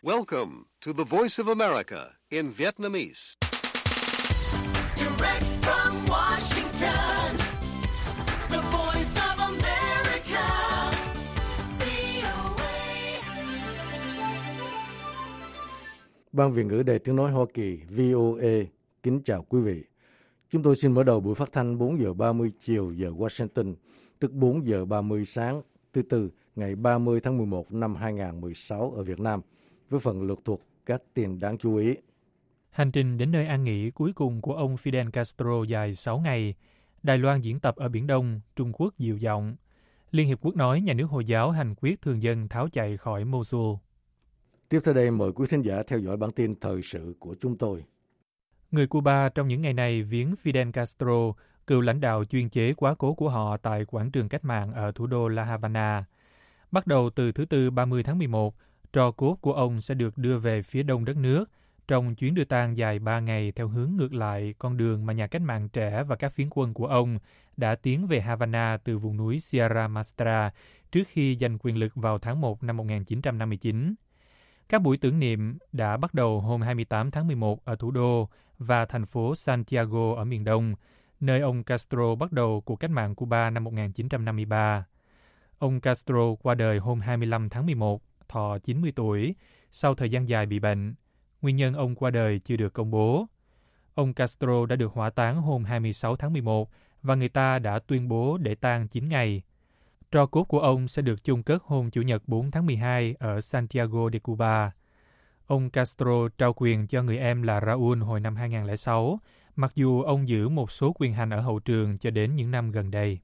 Welcome to the Voice of America in Vietnamese. Direct from Washington, the Voice of America, VOA. Ban Việt ngữ Đài Tiếng nói Hoa Kỳ VOA kính chào quý vị. Chúng tôi xin mở đầu buổi phát thanh 4 giờ 30 chiều giờ Washington, tức 4 giờ 30 sáng thứ Tư ngày 30 tháng 11 năm 2016 ở Việt Nam, với phần lược thuộc các tin đáng chú ý. Hành trình đến nơi an nghỉ cuối cùng của ông Fidel Castro dài 6 ngày. Đài Loan diễn tập ở Biển Đông, Trung Quốc dịu giọng. Liên Hiệp Quốc nói nhà nước Hồi giáo hành quyết thường dân tháo chạy khỏi Mosul. Tiếp theo đây mời quý thính giả theo dõi bản tin thời sự của chúng tôi. Người Cuba trong những ngày này viếng Fidel Castro, cựu lãnh đạo chuyên chế quá cố của họ tại quảng trường cách mạng ở thủ đô La Habana. Bắt đầu từ thứ Tư 30 tháng 11, tro cốt của ông sẽ được đưa về phía đông đất nước trong chuyến đưa tang dài 3 ngày theo hướng ngược lại con đường mà nhà cách mạng trẻ và các phiến quân của ông đã tiến về Havana từ vùng núi Sierra Maestra trước khi giành quyền lực vào tháng 1 năm 1959. Các buổi tưởng niệm đã bắt đầu hôm 28 tháng 11 ở thủ đô và thành phố Santiago ở miền Đông, nơi ông Castro bắt đầu cuộc cách mạng Cuba năm 1953. Ông Castro qua đời hôm 25 tháng 11, thọ 90 tuổi, sau thời gian dài bị bệnh. Nguyên nhân ông qua đời chưa được công bố. Ông Castro đã được hỏa táng hôm 26 tháng 11 và người ta đã tuyên bố để tang 9 ngày. Tro cốt của ông sẽ được chôn cất hôm Chủ nhật 4 tháng 12 ở Santiago de Cuba. Ông Castro trao quyền cho người em là Raúl hồi năm 2006, mặc dù ông giữ một số quyền hành ở hậu trường cho đến những năm gần đây.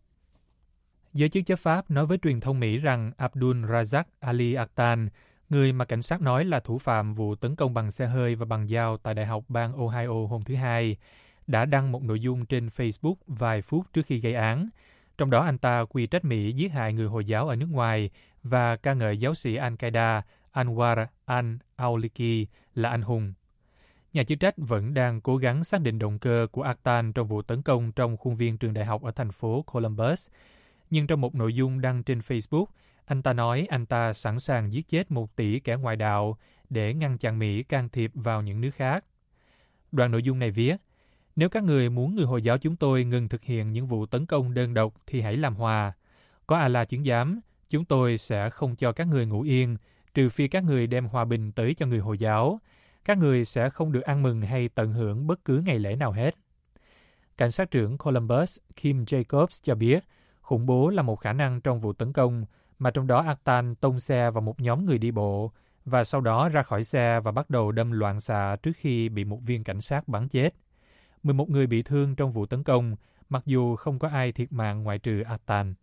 Giới chức chấp pháp nói với truyền thông Mỹ rằng Abdul Razak Ali Akhtan, người mà cảnh sát nói là thủ phạm vụ tấn công bằng xe hơi và bằng dao tại Đại học bang Ohio hôm thứ Hai, đã đăng một nội dung trên Facebook vài phút trước khi gây án. Trong đó anh ta quy trách Mỹ giết hại người Hồi giáo ở nước ngoài và ca ngợi giáo sĩ Al-Qaeda Anwar al-Awlaki là anh hùng. Nhà chức trách vẫn đang cố gắng xác định động cơ của Akhtan trong vụ tấn công trong khuôn viên trường đại học ở thành phố Columbus. Nhưng trong một nội dung đăng trên Facebook, anh ta nói anh ta sẵn sàng giết chết 1 tỷ kẻ ngoại đạo để ngăn chặn Mỹ can thiệp vào những nước khác. Đoạn nội dung này viết: nếu các người muốn người Hồi giáo chúng tôi ngừng thực hiện những vụ tấn công đơn độc thì hãy làm hòa. Có Allah chứng giám, chúng tôi sẽ không cho các người ngủ yên, trừ phi các người đem hòa bình tới cho người Hồi giáo. Các người sẽ không được ăn mừng hay tận hưởng bất cứ ngày lễ nào hết. Cảnh sát trưởng Columbus Kim Jacobs cho biết, khủng bố là một khả năng trong vụ tấn công, mà trong đó Akhtan tông xe vào một nhóm người đi bộ và sau đó ra khỏi xe và bắt đầu đâm loạn xạ trước khi bị một viên cảnh sát bắn chết. 11 người bị thương trong vụ tấn công, mặc dù không có ai thiệt mạng ngoại trừ Akhtan.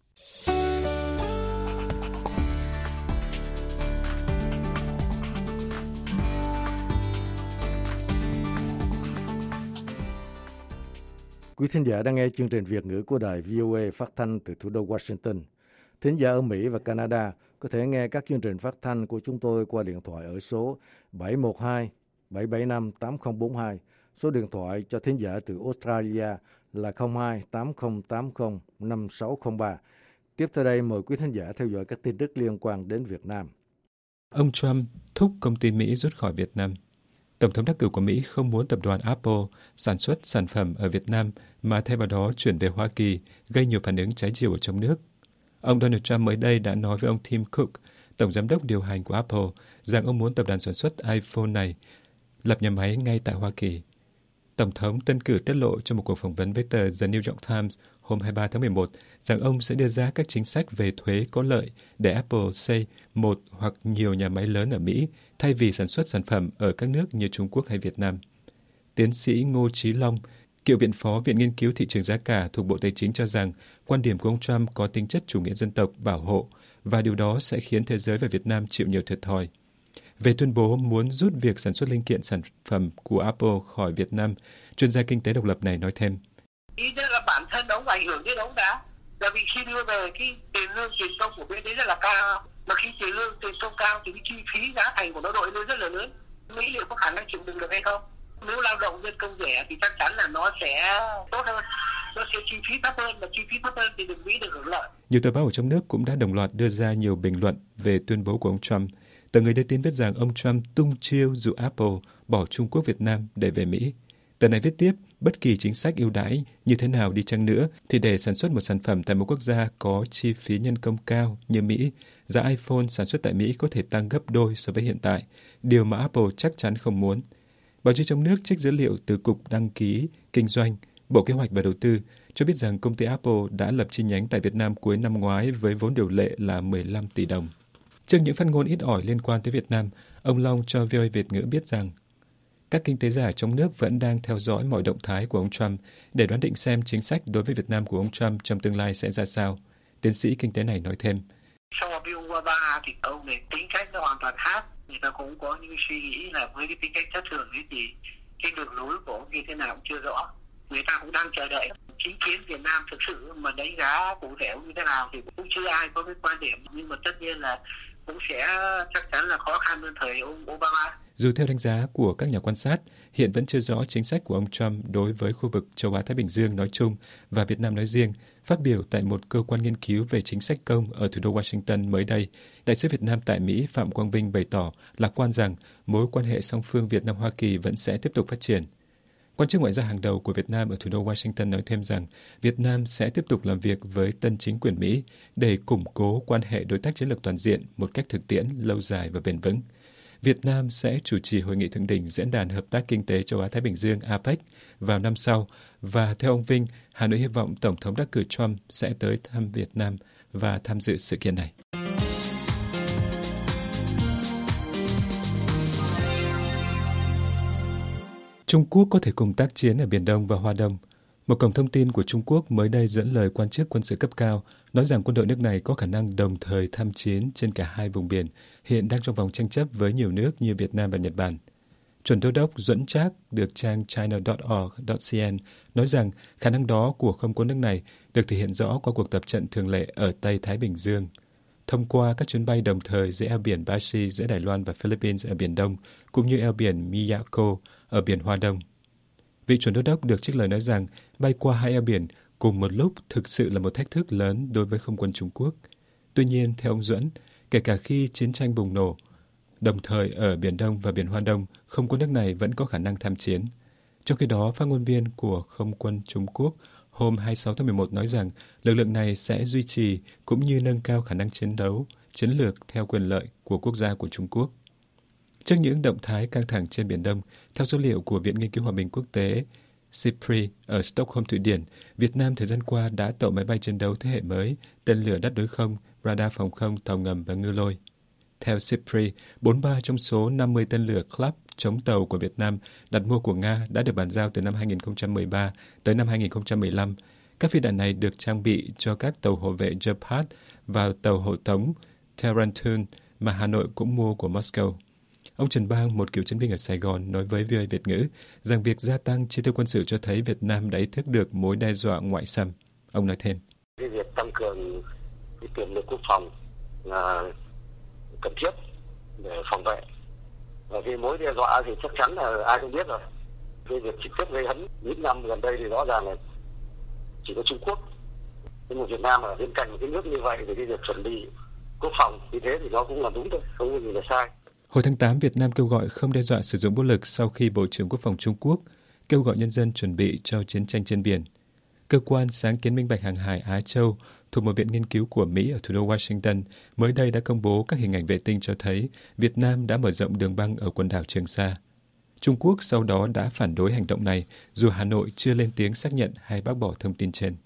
Quý thính giả đang nghe chương trình Việt ngữ của đài VOA phát thanh từ thủ đô Washington. Thính giả ở Mỹ và Canada có thể nghe các chương trình phát thanh của chúng tôi qua điện thoại ở số 712-775-8042. Số điện thoại cho thính giả từ Australia là 02-8080-5603. Tiếp theo đây mời quý thính giả theo dõi các tin tức liên quan đến Việt Nam. Ông Trump thúc công ty Mỹ rút khỏi Việt Nam. Tổng thống đắc cử của Mỹ không muốn tập đoàn Apple sản xuất sản phẩm ở Việt Nam mà thay vào đó chuyển về Hoa Kỳ, gây nhiều phản ứng trái chiều ở trong nước. Ông Donald Trump mới đây đã nói với ông Tim Cook, tổng giám đốc điều hành của Apple, rằng ông muốn tập đoàn sản xuất iPhone này lập nhà máy ngay tại Hoa Kỳ. Tổng thống tân cử tiết lộ trong một cuộc phỏng vấn với tờ The New York Times hôm 23 tháng 11 rằng ông sẽ đưa ra các chính sách về thuế có lợi để Apple xây một hoặc nhiều nhà máy lớn ở Mỹ thay vì sản xuất sản phẩm ở các nước như Trung Quốc hay Việt Nam. Tiến sĩ Ngô Chí Long, cựu viện phó Viện Nghiên cứu Thị trường Giá cả thuộc Bộ Tài chính cho rằng quan điểm của ông Trump có tính chất chủ nghĩa dân tộc bảo hộ và điều đó sẽ khiến thế giới và Việt Nam chịu nhiều thiệt thòi. Về tuyên bố muốn rút việc sản xuất linh kiện sản phẩm của Apple khỏi Việt Nam, chuyên gia kinh tế độc lập này nói thêm. Ý là bản thân ông ảnh hưởng đến ông đã. Là vì khi đưa về cái tiền lương tiền công của bên đấy rất là cao. Mà khi tiền lương tiền công cao thì cái chi phí giá thành của nó đội lên rất là lớn. Mỹ liệu có khả năng chịu đựng được hay không? Nếu lao động nhân công rẻ thì chắc chắn là nó sẽ tốt hơn. Nó sẽ chi phí thấp hơn, và chi phí thấp hơn thì Mỹ được hưởng lợi. Nhiều tờ báo ở trong nước cũng đã đồng loạt đưa ra nhiều bình luận về tuyên bố của ông Trump. Tờ người đưa tin viết rằng ông Trump tung chiêu dụ Apple bỏ Trung Quốc Việt Nam để về Mỹ. Tờ này viết tiếp, bất kỳ chính sách ưu đãi như thế nào đi chăng nữa thì để sản xuất một sản phẩm tại một quốc gia có chi phí nhân công cao như Mỹ, giá iPhone sản xuất tại Mỹ có thể tăng gấp đôi so với hiện tại, điều mà Apple chắc chắn không muốn. Báo chí trong nước trích dữ liệu từ Cục Đăng ký Kinh doanh, Bộ Kế hoạch và Đầu tư cho biết rằng công ty Apple đã lập chi nhánh tại Việt Nam cuối năm ngoái với vốn điều lệ là 15 tỷ đồng. Trước những phát ngôn ít ỏi liên quan tới Việt Nam, ông Long cho VOA Việt ngữ biết rằng các kinh tế gia trong nước vẫn đang theo dõi mọi động thái của ông Trump để đoán định xem chính sách đối với Việt Nam của ông Trump trong tương lai sẽ ra sao. Tiến sĩ kinh tế này nói thêm. So với ông Obama thì ông này tính cách nó hoàn toàn khác. Người ta cũng có những suy nghĩ là với cái tính cách thất thường ấy thì cái đường lối của ông như thế nào cũng chưa rõ. Người ta cũng đang chờ đợi chính kiến Việt Nam thực sự mà đánh giá cụ thể như thế nào thì cũng chưa ai có cái quan điểm, nhưng mà tất nhiên là cũng sẽ chắc chắn là khó khăn hơn thời ông Obama. Dù theo đánh giá của các nhà quan sát, hiện vẫn chưa rõ chính sách của ông Trump đối với khu vực châu Á-Thái Bình Dương nói chung và Việt Nam nói riêng. Phát biểu tại một cơ quan nghiên cứu về chính sách công ở thủ đô Washington mới đây, Đại sứ Việt Nam tại Mỹ Phạm Quang Vinh bày tỏ lạc quan rằng mối quan hệ song phương Việt Nam-Hoa Kỳ vẫn sẽ tiếp tục phát triển. Quan chức ngoại giao hàng đầu của Việt Nam ở thủ đô Washington nói thêm rằng Việt Nam sẽ tiếp tục làm việc với tân chính quyền Mỹ để củng cố quan hệ đối tác chiến lược toàn diện một cách thực tiễn, lâu dài và bền vững. Việt Nam sẽ chủ trì hội nghị thượng đỉnh Diễn đàn Hợp tác Kinh tế Châu Á-Thái Bình Dương APEC vào năm sau và theo ông Vinh, Hà Nội hy vọng Tổng thống đắc cử Trump sẽ tới thăm Việt Nam và tham dự sự kiện này. Trung Quốc có thể cùng tác chiến ở Biển Đông và Hoa Đông. Một cổng thông tin của Trung Quốc mới đây dẫn lời quan chức quân sự cấp cao nói rằng quân đội nước này có khả năng đồng thời tham chiến trên cả hai vùng biển hiện đang trong vòng tranh chấp với nhiều nước như Việt Nam và Nhật Bản. Chuẩn đô đốc Duẫn Trác được trang china.org.cn nói rằng khả năng đó của không quân nước này được thể hiện rõ qua cuộc tập trận thường lệ ở Tây Thái Bình Dương, thông qua các chuyến bay đồng thời giữa eo biển Ba Si giữa Đài Loan và Philippines ở Biển Đông, cũng như eo biển Miyako ở biển Hoa Đông. Vị chuẩn đô đốc được trích lời nói rằng bay qua hai eo biển cùng một lúc thực sự là một thách thức lớn đối với không quân Trung Quốc. Tuy nhiên, theo ông Duẫn, kể cả khi chiến tranh bùng nổ, đồng thời ở Biển Đông và Biển Hoa Đông, không quân nước này vẫn có khả năng tham chiến. Trong khi đó, phát ngôn viên của không quân Trung Quốc hôm 26 tháng 11 nói rằng lực lượng này sẽ duy trì cũng như nâng cao khả năng chiến đấu, chiến lược theo quyền lợi của quốc gia của Trung Quốc. Trước những động thái căng thẳng trên Biển Đông, theo số liệu của Viện Nghiên cứu Hòa bình Quốc tế SIPRI ở Stockholm, Thụy Điển, Việt Nam thời gian qua đã tậu máy bay chiến đấu thế hệ mới, tên lửa đắt đối không, radar phòng không, tàu ngầm và ngư lôi. Theo SIPRI, 43 trong số 50 tên lửa Club chống tàu của Việt Nam đặt mua của Nga đã được bàn giao từ năm 2013 tới năm 2015. Các phi đạn này được trang bị cho các tàu hộ vệ Gepard và tàu hộ tống Tarantul mà Hà Nội cũng mua của Moscow. Ông Trần Bang, một cựu chiến binh ở Sài Gòn, nói với VOA Việt ngữ rằng việc gia tăng chi tiêu quân sự cho thấy Việt Nam đã ý thức được mối đe dọa ngoại xâm. Ông nói thêm. Cái việc tăng cường cái tiềm lực quốc phòng là cần thiết để phòng vệ. Và cái mối đe dọa thì chắc chắn là ai cũng biết rồi. Cái việc trực tiếp gây hấn những năm gần đây thì rõ ràng là chỉ có Trung Quốc. Nhưng mà Việt Nam ở bên cạnh một cái nước như vậy thì cái việc chuẩn bị quốc phòng như thế thì nó cũng là đúng thôi, không có gì là sai. Hồi tháng 8, Việt Nam kêu gọi không đe dọa sử dụng vũ lực sau khi Bộ trưởng Quốc phòng Trung Quốc kêu gọi nhân dân chuẩn bị cho chiến tranh trên biển. Cơ quan sáng kiến minh bạch hàng hải Á Châu thuộc một viện nghiên cứu của Mỹ ở thủ đô Washington mới đây đã công bố các hình ảnh vệ tinh cho thấy Việt Nam đã mở rộng đường băng ở quần đảo Trường Sa. Trung Quốc sau đó đã phản đối hành động này, dù Hà Nội chưa lên tiếng xác nhận hay bác bỏ thông tin trên.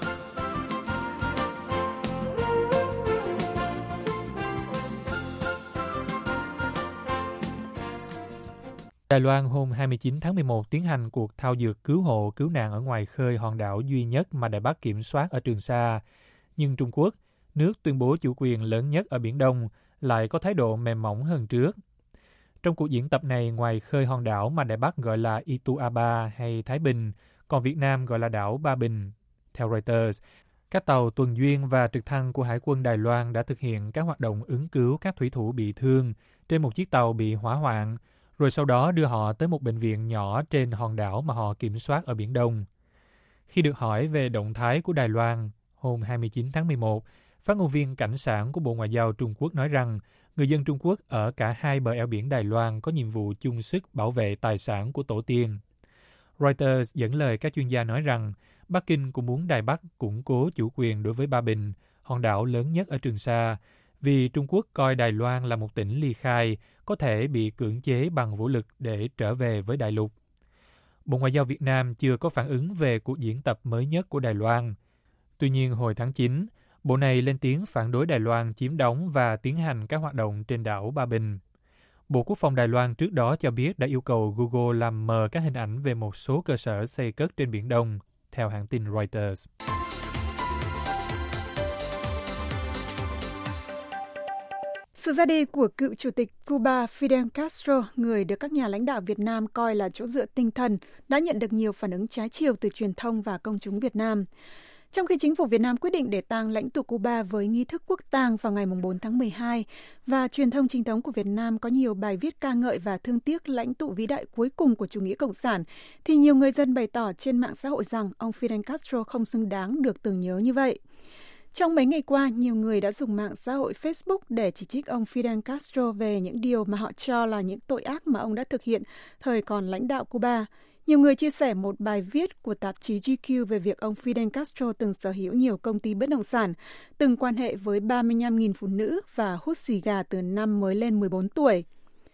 Đài Loan hôm 29 tháng 11 tiến hành cuộc thao dượt cứu hộ cứu nạn ở ngoài khơi hòn đảo duy nhất mà Đài Bắc kiểm soát ở Trường Sa. Nhưng Trung Quốc, nước tuyên bố chủ quyền lớn nhất ở Biển Đông, lại có thái độ mềm mỏng hơn trước. Trong cuộc diễn tập này, ngoài khơi hòn đảo mà Đài Bắc gọi là Ituaba hay Thái Bình, còn Việt Nam gọi là đảo Ba Bình. Theo Reuters, các tàu tuần duyên và trực thăng của Hải quân Đài Loan đã thực hiện các hoạt động ứng cứu các thủy thủ bị thương trên một chiếc tàu bị hỏa hoạn, rồi sau đó đưa họ tới một bệnh viện nhỏ trên hòn đảo mà họ kiểm soát ở Biển Đông. Khi được hỏi về động thái của Đài Loan, hôm 29 tháng 11, phát ngôn viên cảnh sát của Bộ Ngoại giao Trung Quốc nói rằng người dân Trung Quốc ở cả hai bờ eo biển Đài Loan có nhiệm vụ chung sức bảo vệ tài sản của tổ tiên. Reuters dẫn lời các chuyên gia nói rằng Bắc Kinh cũng muốn Đài Bắc củng cố chủ quyền đối với Ba Bình, hòn đảo lớn nhất ở Trường Sa, vì Trung Quốc coi Đài Loan là một tỉnh ly khai, có thể bị cưỡng chế bằng vũ lực để trở về với đại lục. Bộ Ngoại giao Việt Nam chưa có phản ứng về cuộc diễn tập mới nhất của Đài Loan. Tuy nhiên, hồi tháng 9, bộ này lên tiếng phản đối Đài Loan chiếm đóng và tiến hành các hoạt động trên đảo Ba Bình. Bộ Quốc phòng Đài Loan trước đó cho biết đã yêu cầu Google làm mờ các hình ảnh về một số cơ sở xây cất trên Biển Đông, theo hãng tin Reuters. Sự ra đi của cựu chủ tịch Cuba Fidel Castro, người được các nhà lãnh đạo Việt Nam coi là chỗ dựa tinh thần, đã nhận được nhiều phản ứng trái chiều từ truyền thông và công chúng Việt Nam. Trong khi chính phủ Việt Nam quyết định để tang lãnh tụ Cuba với nghi thức quốc tang vào ngày 4 tháng 12, và truyền thông chính thống của Việt Nam có nhiều bài viết ca ngợi và thương tiếc lãnh tụ vĩ đại cuối cùng của chủ nghĩa cộng sản, thì nhiều người dân bày tỏ trên mạng xã hội rằng ông Fidel Castro không xứng đáng được tưởng nhớ như vậy. Trong mấy ngày qua, nhiều người đã dùng mạng xã hội Facebook để chỉ trích ông Fidel Castro về những điều mà họ cho là những tội ác mà ông đã thực hiện thời còn lãnh đạo Cuba. Nhiều người chia sẻ một bài viết của tạp chí GQ về việc ông Fidel Castro từng sở hữu nhiều công ty bất động sản, từng quan hệ với 35.000 phụ nữ và hút xì gà từ năm mới lên 14 tuổi.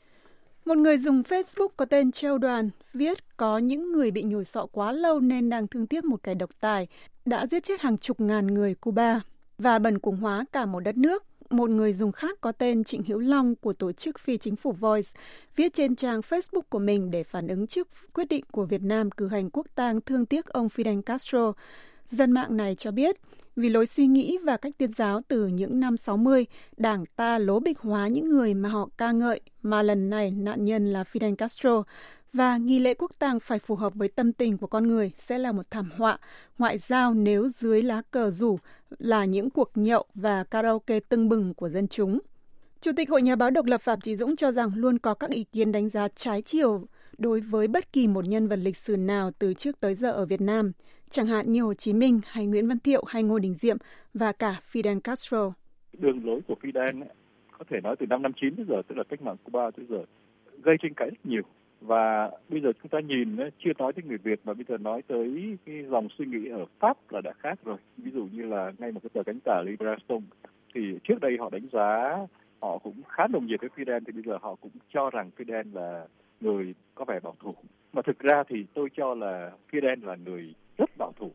Một người dùng Facebook có tên Châu Đoàn viết có những người bị nhồi sọ quá lâu nên đang thương tiếc một kẻ độc tài đã giết chết hàng chục ngàn người Cuba và bần cùng hóa cả một đất nước. Một người dùng khác có tên Trịnh Hữu Long của tổ chức phi chính phủ Voice viết trên trang Facebook của mình để phản ứng trước quyết định của Việt Nam cử hành quốc tang thương tiếc ông Fidel Castro. Dân mạng này cho biết, vì lối suy nghĩ và cách tuyên giáo từ những năm 60, Đảng ta lố bịch hóa những người mà họ ca ngợi, mà lần này nạn nhân là Fidel Castro, và nghi lễ quốc tang phải phù hợp với tâm tình của con người sẽ là một thảm họa ngoại giao nếu dưới lá cờ rủ là những cuộc nhậu và karaoke tưng bừng của dân chúng. Chủ tịch Hội Nhà báo Độc lập Phạm Chí Dũng cho rằng luôn có các ý kiến đánh giá trái chiều đối với bất kỳ một nhân vật lịch sử nào từ trước tới giờ ở Việt Nam, chẳng hạn như Hồ Chí Minh hay Nguyễn Văn Thiệu hay Ngô Đình Diệm và cả Fidel Castro. Đường lối của Fidel có thể nói từ năm 59 tới giờ, tức là cách mạng Cuba tới giờ, gây tranh cãi rất nhiều. Và bây giờ chúng ta nhìn, chưa nói tới người Việt mà bây giờ nói tới cái dòng suy nghĩ ở Pháp là đã khác rồi. Ví dụ như là ngay một cái tờ cánh tả Libération, thì trước đây họ đánh giá, họ cũng khá nồng nhiệt với Fidel, thì bây giờ họ cũng cho rằng Fidel là người có vẻ bảo thủ. Mà thực ra thì tôi cho là Fidel là người rất bảo thủ.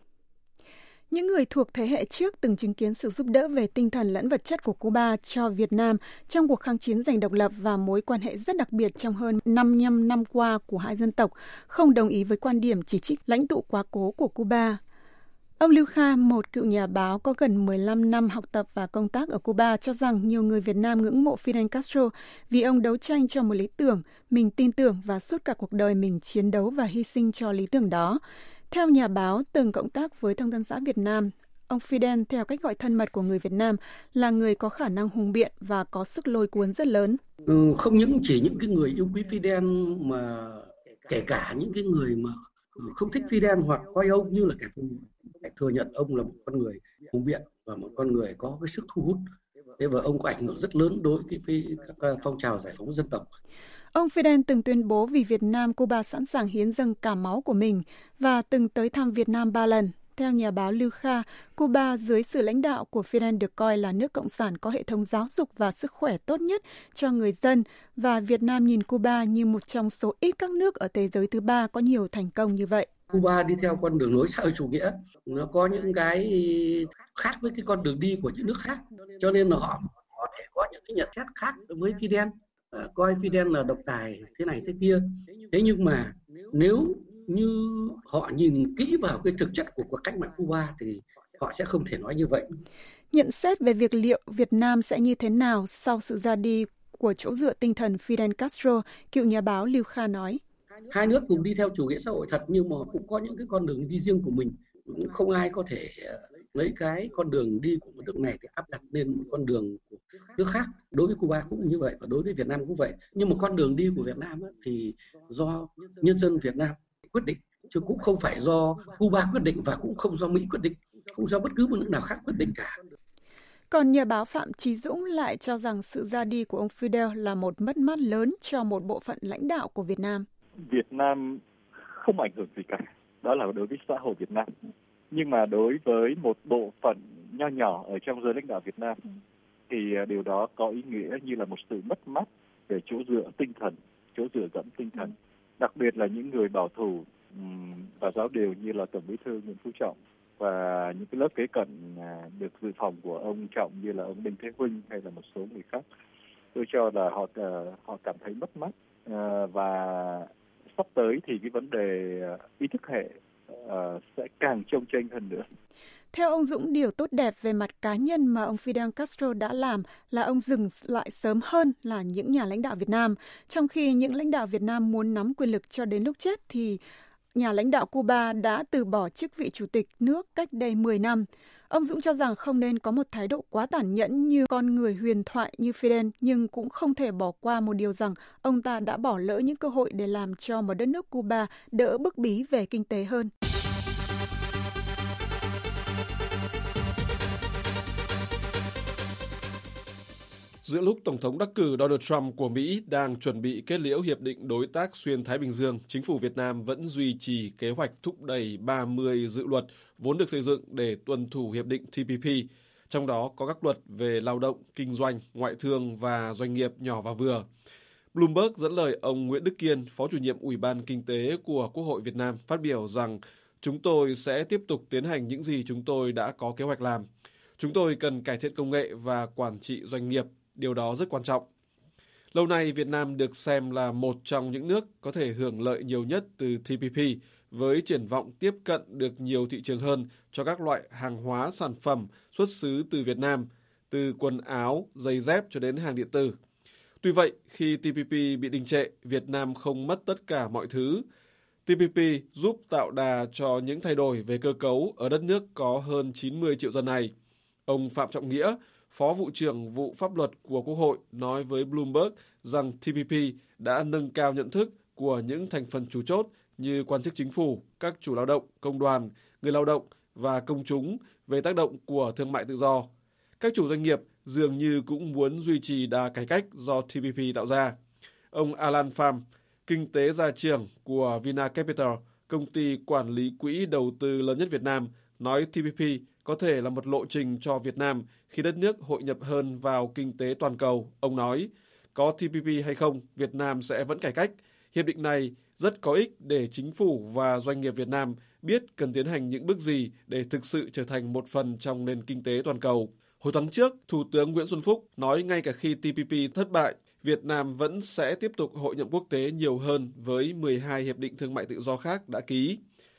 Những người thuộc thế hệ trước từng chứng kiến sự giúp đỡ về tinh thần lẫn vật chất của Cuba cho Việt Nam trong cuộc kháng chiến giành độc lập và mối quan hệ rất đặc biệt trong hơn 55 năm qua của hai dân tộc, không đồng ý với quan điểm chỉ trích lãnh tụ quá cố của Cuba. Ông Lưu Kha, một cựu nhà báo có gần 15 năm học tập và công tác ở Cuba, cho rằng nhiều người Việt Nam ngưỡng mộ Fidel Castro vì ông đấu tranh cho một lý tưởng mình tin tưởng và suốt cả cuộc đời mình chiến đấu và hy sinh cho lý tưởng đó. Theo nhà báo từng cộng tác với Thông tấn xã Việt Nam, ông Fidel, theo cách gọi thân mật của người Việt Nam, là người có khả năng hùng biện và có sức lôi cuốn rất lớn. Không những chỉ những cái người yêu quý Fidel mà kể cả những cái người mà không thích Fidel hoặc coi ông như là kẻ thù, phải thừa nhận ông là một con người hùng biện và một con người có cái sức thu hút. Thế và ông có ảnh hưởng rất lớn đối với các phong trào giải phóng dân tộc. Ông Fidel từng tuyên bố vì Việt Nam, Cuba sẵn sàng hiến dâng cả máu của mình và từng tới thăm Việt Nam 3 lần. Theo nhà báo Lưu Kha, Cuba dưới sự lãnh đạo của Fidel được coi là nước cộng sản có hệ thống giáo dục và sức khỏe tốt nhất cho người dân, và Việt Nam nhìn Cuba như một trong số ít các nước ở thế giới thứ ba có nhiều thành công như vậy. Cuba đi theo con đường lối xã hội chủ nghĩa, nó có những cái khác với cái con đường đi của những nước khác, cho nên là họ có thể có những cái nhận xét khác với Fidel, coi Fidel là độc tài thế này thế kia. Thế nhưng mà nếu như họ nhìn kỹ vào cái thực chất của cuộc cách mạng Cuba thì họ sẽ không thể nói như vậy. Nhận xét về việc liệu Việt Nam sẽ như thế nào sau sự ra đi của chỗ dựa tinh thần Fidel Castro, cựu nhà báo Lưu Kha nói: Hai nước cùng đi theo chủ nghĩa xã hội thật, nhưng mà cũng có những cái con đường đi riêng của mình. Không ai có thể lấy cái con đường đi của một nước này để áp đặt lên con đường của nước khác. Đối với Cuba cũng như vậy và đối với Việt Nam cũng vậy. Nhưng mà con đường đi của Việt Nam thì do nhân dân Việt Nam quyết định, chứ cũng không phải do Cuba quyết định và cũng không do Mỹ quyết định, không do bất cứ một nước nào khác quyết định cả. Còn nhà báo Phạm Chí Dũng lại cho rằng sự ra đi của ông Fidel là một mất mát lớn cho một bộ phận lãnh đạo của Việt Nam. Việt Nam không ảnh hưởng gì cả, đó là đối với xã hội Việt Nam. Nhưng mà đối với một bộ phận nho nhỏ ở trong giới lãnh đạo Việt Nam thì điều đó có ý nghĩa như là một sự mất mát về chỗ dựa tinh thần, chỗ dựa dẫm tinh thần. Đặc biệt là những người bảo thủ và giáo điều như là Tổng Bí thư Nguyễn Phú Trọng và những cái lớp kế cận được dự phòng của ông Trọng như là ông Đinh Thế Vinh hay là một số người khác. Tôi cho là họ cảm thấy mất mát và sắp tới thì cái vấn đề ý thức hệ sẽ càng chông chênh hơn nữa. Theo ông Dũng, điều tốt đẹp về mặt cá nhân mà ông Fidel Castro đã làm là ông dừng lại sớm hơn là những nhà lãnh đạo Việt Nam. Trong khi những lãnh đạo Việt Nam muốn nắm quyền lực cho đến lúc chết thì nhà lãnh đạo Cuba đã từ bỏ chức vị chủ tịch nước cách đây 10 năm. Ông Dũng cho rằng không nên có một thái độ quá tàn nhẫn như con người huyền thoại như Fidel, nhưng cũng không thể bỏ qua một điều rằng ông ta đã bỏ lỡ những cơ hội để làm cho một đất nước Cuba đỡ bức bí về kinh tế hơn. Giữa lúc Tổng thống đắc cử Donald Trump của Mỹ đang chuẩn bị kết liễu Hiệp định Đối tác Xuyên Thái Bình Dương, chính phủ Việt Nam vẫn duy trì kế hoạch thúc đẩy 30 dự luật vốn được xây dựng để tuân thủ Hiệp định TPP, trong đó có các luật về lao động, kinh doanh, ngoại thương và doanh nghiệp nhỏ và vừa. Bloomberg dẫn lời ông Nguyễn Đức Kiên, Phó chủ nhiệm Ủy ban Kinh tế của Quốc hội Việt Nam, phát biểu rằng chúng tôi sẽ tiếp tục tiến hành những gì chúng tôi đã có kế hoạch làm. Chúng tôi cần cải thiện công nghệ và quản trị doanh nghiệp. Điều đó rất quan trọng. Lâu nay, Việt Nam được xem là một trong những nước có thể hưởng lợi nhiều nhất từ TPP, với triển vọng tiếp cận được nhiều thị trường hơn cho các loại hàng hóa sản phẩm xuất xứ từ Việt Nam, từ quần áo, giày dép cho đến hàng điện tử. Tuy vậy, khi TPP bị đình trệ, Việt Nam không mất tất cả mọi thứ. TPP giúp tạo đà cho những thay đổi về cơ cấu ở đất nước có hơn 90 triệu dân này. Ông Phạm Trọng Nghĩa, Phó vụ trưởng vụ pháp luật của Quốc hội, nói với Bloomberg rằng TPP đã nâng cao nhận thức của những thành phần chủ chốt như quan chức chính phủ, các chủ lao động, công đoàn, người lao động và công chúng về tác động của thương mại tự do. Các chủ doanh nghiệp dường như cũng muốn duy trì đà cải cách do TPP tạo ra. Ông Alan Pham, kinh tế gia trưởng của Vina Capital, công ty quản lý quỹ đầu tư lớn nhất Việt Nam, nói TPP có thể là một lộ trình cho Việt Nam khi đất nước hội nhập hơn vào kinh tế toàn cầu. Ông nói, có TPP hay không, Việt Nam sẽ vẫn cải cách. Hiệp định này rất có ích để chính phủ và doanh nghiệp Việt Nam biết cần tiến hành những bước gì để thực sự trở thành một phần trong nền kinh tế toàn cầu. Hồi tháng trước, Thủ tướng Nguyễn Xuân Phúc nói ngay cả khi TPP thất bại, Việt Nam vẫn sẽ tiếp tục hội nhập quốc tế nhiều hơn với 12 hiệp định thương mại tự do khác đã ký.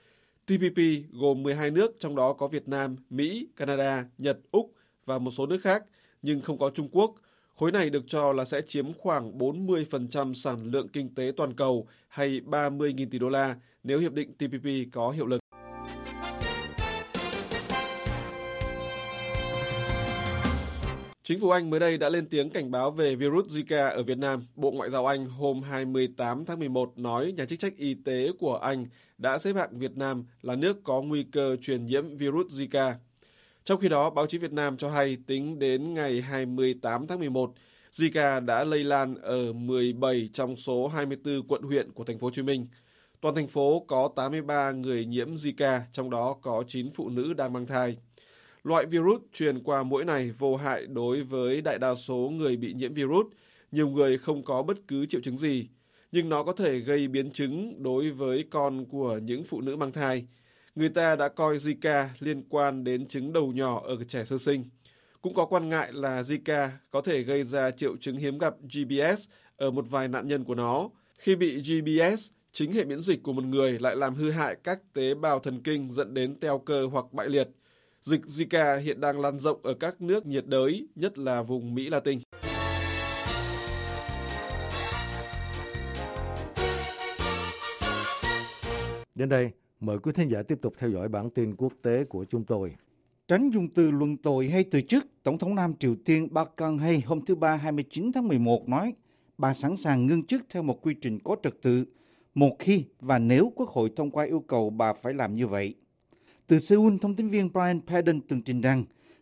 TPP gồm 12 nước, trong đó có Việt Nam, Mỹ, Canada, Nhật, Úc và một số nước khác, nhưng không có Trung Quốc. Khối này được cho là sẽ chiếm khoảng 40% sản lượng kinh tế toàn cầu hay 30.000 tỷ đô la nếu hiệp định TPP có hiệu lực. Chính phủ Anh mới đây đã lên tiếng cảnh báo về virus Zika ở Việt Nam. Bộ Ngoại giao Anh hôm 28 tháng 11 nói nhà chức trách y tế của Anh đã xếp hạng Việt Nam là nước có nguy cơ truyền nhiễm virus Zika. Trong khi đó, báo chí Việt Nam cho hay tính đến ngày 28 tháng 11, Zika đã lây lan ở 17 trong số 24 quận huyện của thành phố Hồ Chí Minh. Toàn thành phố có 83 người nhiễm Zika, trong đó có 9 phụ nữ đang mang thai. Loại virus truyền qua mũi này vô hại đối với đại đa số người bị nhiễm virus, nhiều người không có bất cứ triệu chứng gì, nhưng nó có thể gây biến chứng đối với con của những phụ nữ mang thai. Người ta đã coi Zika liên quan đến trứng đầu nhỏ ở trẻ sơ sinh. Cũng có quan ngại là Zika có thể gây ra triệu chứng hiếm gặp GBS ở một vài nạn nhân của nó. Khi bị GBS, chính hệ miễn dịch của một người lại làm hư hại các tế bào thần kinh dẫn đến teo cơ hoặc bại liệt. Dịch Zika hiện đang lan rộng ở các nước nhiệt đới, nhất là vùng Mỹ Latin. Đến đây, mời quý thính giả tiếp tục theo dõi bản tin quốc tế của chúng tôi. Tránh dùng từ luận tội hay từ chức, Tổng thống Nam Triều Tiên Park Geun-hye hôm thứ Ba 29 tháng 11 nói bà sẵn sàng ngưng chức theo một quy trình có trật tự, một khi và nếu Quốc hội thông qua yêu cầu bà phải làm như vậy. Từ Seoul, thông tín viên Brian Padden tường trình rằng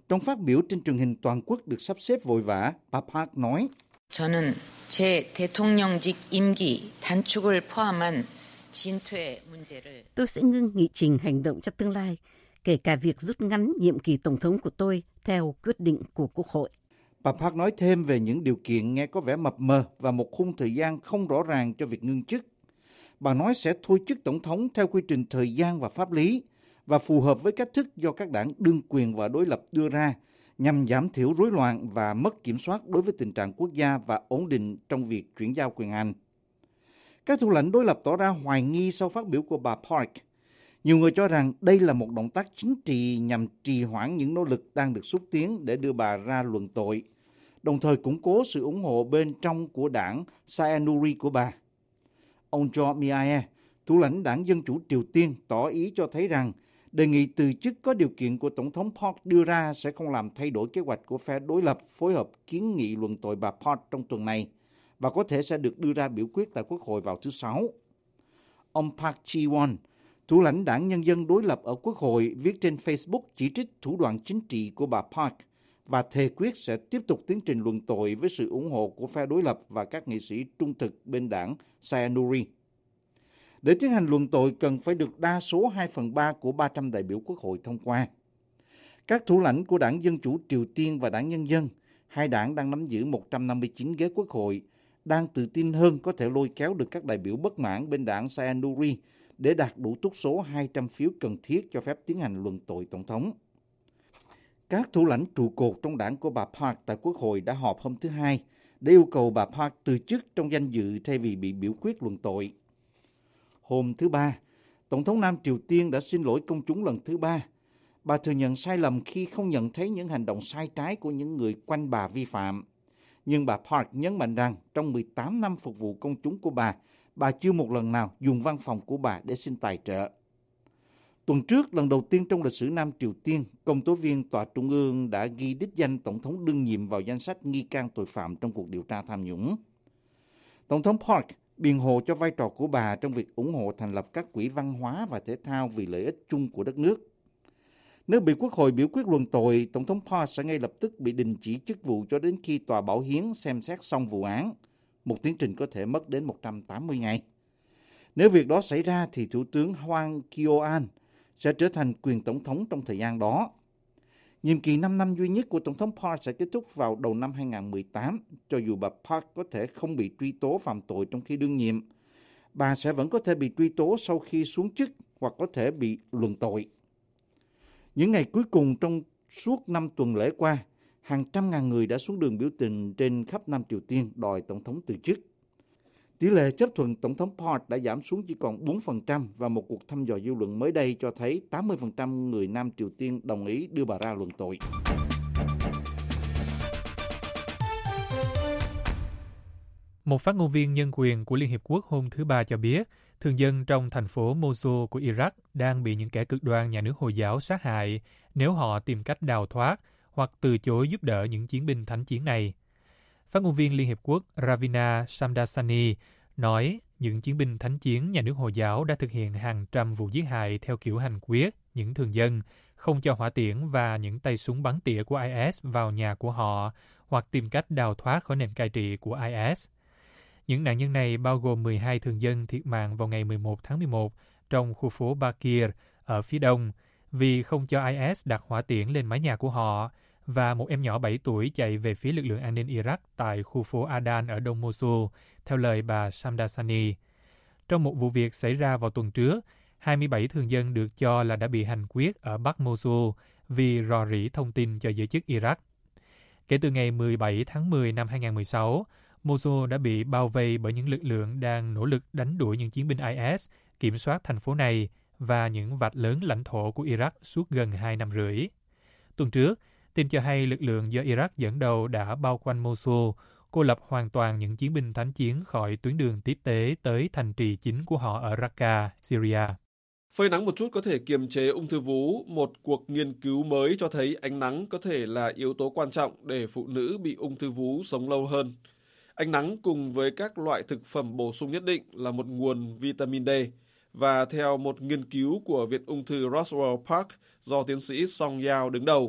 Trong phát biểu trên truyền hình toàn quốc được sắp xếp vội vã, bà Park nói, 저는 제 대통령직 임기 단축을 포함한 진퇴 문제를 Tôi sẽ ngưng nghị trình hành động cho tương lai, kể cả việc rút ngắn nhiệm kỳ tổng thống của tôi theo quyết định của Quốc hội. Bà Park nói thêm về những điều kiện nghe có vẻ mập mờ và một khung thời gian không rõ ràng cho việc ngưng chức. Bà nói sẽ thôi chức tổng thống theo quy trình thời gian và pháp lý và phù hợp với cách thức do các đảng đương quyền và đối lập đưa ra nhằm giảm thiểu rối loạn và mất kiểm soát đối với tình trạng quốc gia và ổn định trong việc chuyển giao quyền hành. Các thủ lãnh đối lập tỏ ra hoài nghi sau phát biểu của bà Park. Nhiều người cho rằng đây là một động tác chính trị nhằm trì hoãn những nỗ lực đang được xúc tiến để đưa bà ra luận tội, đồng thời củng cố sự ủng hộ bên trong của đảng Sae-nuri của bà. Ông Jo Myae, thủ lãnh đảng Dân Chủ Triều Tiên, tỏ ý cho thấy rằng đề nghị từ chức có điều kiện của Tổng thống Park đưa ra sẽ không làm thay đổi kế hoạch của phe đối lập phối hợp kiến nghị luận tội bà Park trong tuần này và có thể sẽ được đưa ra biểu quyết tại Quốc hội vào thứ Sáu. Ông Park Ji-won, thủ lãnh đảng Nhân dân đối lập ở Quốc hội, viết trên Facebook chỉ trích thủ đoạn chính trị của bà Park và thề quyết sẽ tiếp tục tiến trình luận tội với sự ủng hộ của phe đối lập và các nghị sĩ trung thực bên đảng Sae-nuri. Để tiến hành luận tội cần phải được đa số 2/3 của 300 đại biểu Quốc hội thông qua. Các thủ lãnh của đảng Dân Chủ Triều Tiên và đảng Nhân dân, hai đảng đang nắm giữ 159 ghế Quốc hội, đang tự tin hơn có thể lôi kéo được các đại biểu bất mãn bên đảng Sae-nuri để đạt đủ túc số 200 phiếu cần thiết cho phép tiến hành luận tội tổng thống. Các thủ lãnh trụ cột trong đảng của bà Park tại Quốc hội đã họp hôm thứ Hai để yêu cầu bà Park từ chức trong danh dự thay vì bị biểu quyết luận tội. Hôm thứ Ba, Tổng thống Nam Triều Tiên đã xin lỗi công chúng lần thứ 3. Bà thừa nhận sai lầm khi không nhận thấy những hành động sai trái của những người quanh bà vi phạm. Nhưng bà Park nhấn mạnh rằng trong 18 năm phục vụ công chúng của bà chưa một lần nào dùng văn phòng của bà để xin tài trợ. Tuần trước, lần đầu tiên trong lịch sử Nam Triều Tiên, công tố viên Tòa Trung ương đã ghi đích danh Tổng thống đương nhiệm vào danh sách nghi can tội phạm trong cuộc điều tra tham nhũng. Tổng thống Park biện hộ cho vai trò của bà trong việc ủng hộ thành lập các quỹ văn hóa và thể thao vì lợi ích chung của đất nước. Nếu bị Quốc hội biểu quyết luận tội, Tổng thống Park sẽ ngay lập tức bị đình chỉ chức vụ cho đến khi Tòa Bảo hiến xem xét xong vụ án. Một tiến trình có thể mất đến 180 ngày. Nếu việc đó xảy ra thì Thủ tướng Hwang Kyo-an sẽ trở thành quyền tổng thống trong thời gian đó. Nhiệm kỳ 5 năm duy nhất của Tổng thống Park sẽ kết thúc vào đầu năm 2018. Cho dù bà Park có thể không bị truy tố phạm tội trong khi đương nhiệm, bà sẽ vẫn có thể bị truy tố sau khi xuống chức hoặc có thể bị luận tội. Những ngày cuối cùng trong suốt 5 tuần lễ qua, hàng trăm ngàn người đã xuống đường biểu tình trên khắp Nam Triều Tiên đòi Tổng thống từ chức. Tỷ lệ chấp thuận Tổng thống Park đã giảm xuống chỉ còn 4% và một cuộc thăm dò dư luận mới đây cho thấy 80% người Nam Triều Tiên đồng ý đưa bà ra luận tội. Một phát ngôn viên nhân quyền của Liên Hiệp Quốc hôm thứ Ba cho biết, thường dân trong thành phố Mosul của Iraq đang bị những kẻ cực đoan nhà nước Hồi giáo sát hại nếu họ tìm cách đào thoát hoặc từ chối giúp đỡ những chiến binh thánh chiến này. Phát ngôn viên Liên Hiệp Quốc Ravina Shamdasani nói những chiến binh thánh chiến nhà nước Hồi giáo đã thực hiện hàng trăm vụ giết hại theo kiểu hành quyết những thường dân, không cho hỏa tiễn và những tay súng bắn tỉa của IS vào nhà của họ hoặc tìm cách đào thoát khỏi nền cai trị của IS. Những nạn nhân này bao gồm 12 thường dân thiệt mạng vào ngày 11 tháng 11 trong khu phố Bakir ở phía đông vì không cho IS đặt hỏa tiễn lên mái nhà của họ, và một em nhỏ 7 tuổi chạy về phía lực lượng an ninh Iraq tại khu phố Adan ở đông Mosul, theo lời bà Shamdasani. Trong một vụ việc xảy ra vào tuần trước, 27 thường dân được cho là đã bị hành quyết ở Bắc Mosul vì rò rỉ thông tin cho giới chức Iraq. Kể từ ngày 17 tháng 10 năm 2016, Mosul đã bị bao vây bởi những lực lượng đang nỗ lực đánh đuổi những chiến binh IS, kiểm soát thành phố này và những vạch lớn lãnh thổ của Iraq suốt gần 2 năm rưỡi. Tuần trước, tin cho hay lực lượng do Iraq dẫn đầu đã bao quanh Mosul, cô lập hoàn toàn những chiến binh thánh chiến khỏi tuyến đường tiếp tế tới thành trì chính của họ ở Raqqa, Syria. Phơi nắng một chút có thể kiềm chế ung thư vú. Một cuộc nghiên cứu mới cho thấy ánh nắng có thể là yếu tố quan trọng để phụ nữ bị ung thư vú sống lâu hơn. Ánh nắng cùng với các loại thực phẩm bổ sung nhất định là một nguồn vitamin D. Và theo một nghiên cứu của Viện Ung thư Roswell Park do tiến sĩ Song Yao đứng đầu,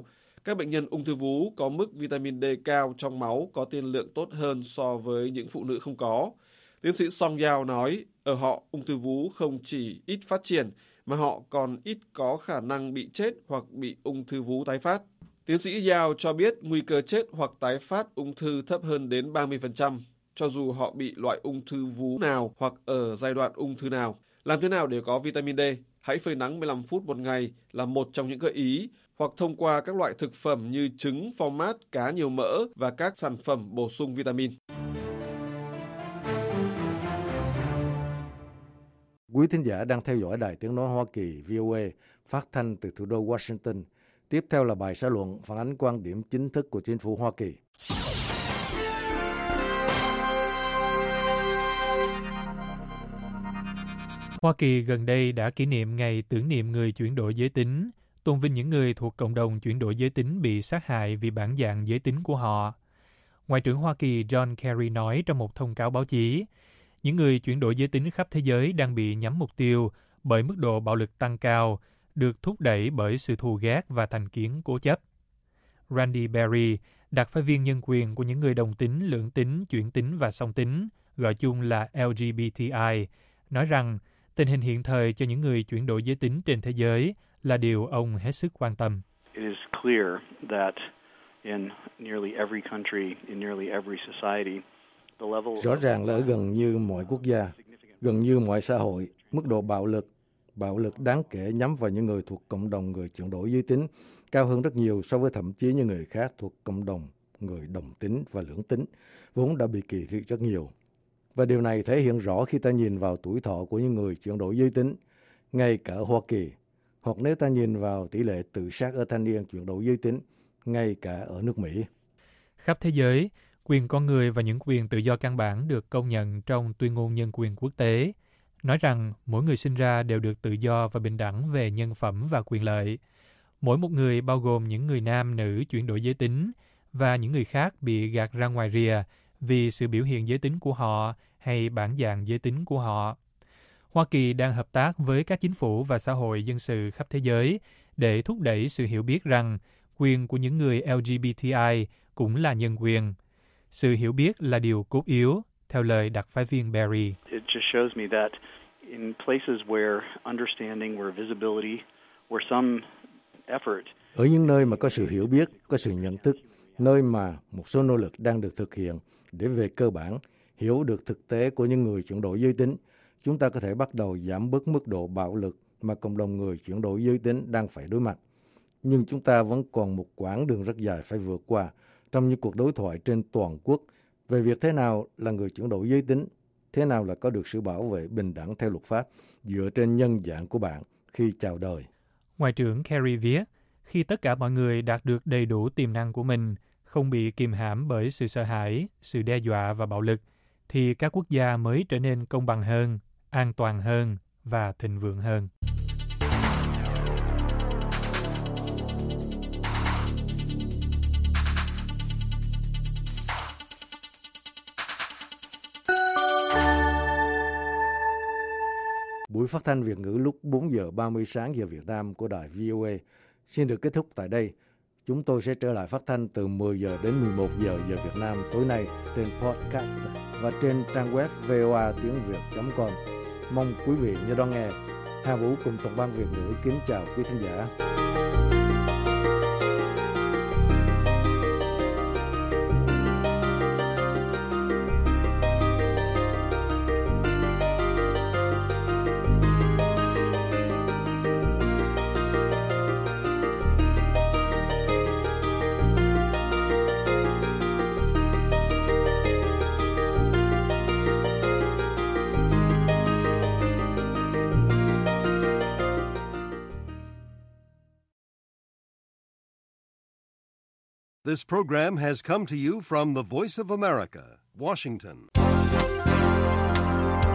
Các bệnh nhân ung thư vú có mức vitamin D cao trong máu có tiên lượng tốt hơn so với những phụ nữ không có. Tiến sĩ Song Yao nói, ở họ ung thư vú không chỉ ít phát triển, mà họ còn ít có khả năng bị chết hoặc bị ung thư vú tái phát. Tiến sĩ Yao cho biết nguy cơ chết hoặc tái phát ung thư thấp hơn đến 30%, cho dù họ bị loại ung thư vú nào hoặc ở giai đoạn ung thư nào. Làm thế nào để có vitamin D? Hãy phơi nắng 15 phút một ngày là một trong những gợi ý, hoặc thông qua các loại thực phẩm như trứng, phô mát, cá nhiều mỡ và các sản phẩm bổ sung vitamin. Quý thính giả đang theo dõi Đài Tiếng Nói Hoa Kỳ VOA phát thanh từ thủ đô Washington. Tiếp theo là bài xã luận phản ánh quan điểm chính thức của chính phủ Hoa Kỳ. Hoa Kỳ gần đây đã kỷ niệm ngày tưởng niệm người chuyển đổi giới tính, tôn vinh những người thuộc cộng đồng chuyển đổi giới tính bị sát hại vì bản dạng giới tính của họ. Ngoại trưởng Hoa Kỳ John Kerry nói trong một thông cáo báo chí, những người chuyển đổi giới tính khắp thế giới đang bị nhắm mục tiêu bởi mức độ bạo lực tăng cao, được thúc đẩy bởi sự thù ghét và thành kiến cố chấp. Randy Berry, đặc phái viên nhân quyền của những người đồng tính, lưỡng tính, chuyển tính và song tính, gọi chung là LGBTI, nói rằng tình hình hiện thời cho những người chuyển đổi giới tính trên thế giới là điều ông hết sức quan tâm. It is clear that in nearly every country, in nearly every society, the level Rõ ràng là ở gần như mọi quốc gia, gần như mọi xã hội, mức độ bạo lực đáng kể nhắm vào những người thuộc cộng đồng người chuyển đổi giới tính cao hơn rất nhiều so với thậm chí những người khác thuộc cộng đồng người đồng tính và lưỡng tính, vốn đã bị kỳ thị rất nhiều. Và điều này thể hiện rõ khi ta nhìn vào tuổi thọ của những người chuyển đổi giới tính, ngay cả ở Hoa Kỳ, hoặc nếu ta nhìn vào tỷ lệ tự sát ở thanh niên chuyển đổi giới tính, ngay cả ở nước Mỹ. Khắp thế giới, quyền con người và những quyền tự do căn bản được công nhận trong Tuyên ngôn Nhân quyền quốc tế, nói rằng mỗi người sinh ra đều được tự do và bình đẳng về nhân phẩm và quyền lợi. Mỗi một người, bao gồm những người nam, nữ chuyển đổi giới tính và những người khác bị gạt ra ngoài rìa vì sự biểu hiện giới tính của họ hay bản dạng giới tính của họ. Hoa Kỳ đang hợp tác với các chính phủ và xã hội dân sự khắp thế giới để thúc đẩy sự hiểu biết rằng quyền của những người LGBTI cũng là nhân quyền. Sự hiểu biết là điều cốt yếu, theo lời đặc phái viên Berry. It just shows me that in places where understanding, where visibility, where some effort. Ở những nơi mà có sự hiểu biết, có sự nhận thức, nơi mà một số nỗ lực đang được thực hiện để về cơ bản hiểu được thực tế của những người chuyển đổi giới tính, chúng ta có thể bắt đầu giảm bớt mức độ bạo lực mà cộng đồng người chuyển đổi giới tính đang phải đối mặt. Nhưng chúng ta vẫn còn một quãng đường rất dài phải vượt qua trong những cuộc đối thoại trên toàn quốc về việc thế nào là người chuyển đổi giới tính, thế nào là có được sự bảo vệ bình đẳng theo luật pháp dựa trên nhân dạng của bạn khi chào đời. Ngoại trưởng Kerry viết, khi tất cả mọi người đạt được đầy đủ tiềm năng của mình, không bị kìm hãm bởi sự sợ hãi, sự đe dọa và bạo lực, thì các quốc gia mới trở nên công bằng hơn, an toàn hơn và thịnh vượng hơn. Buổi phát thanh Việt ngữ lúc 4 giờ 30 sáng giờ Việt Nam của đài VOA xin được kết thúc tại đây. Chúng tôi sẽ trở lại phát thanh từ 10 giờ đến 11 giờ giờ Việt Nam tối nay trên podcast và trên trang web voatiếngviet.com. Mong quý vị nhớ đón nghe. Hà Vũ cùng tổng ban Việt ngữ kính chào quý thính giả. This program has come to you from the Voice of America, Washington.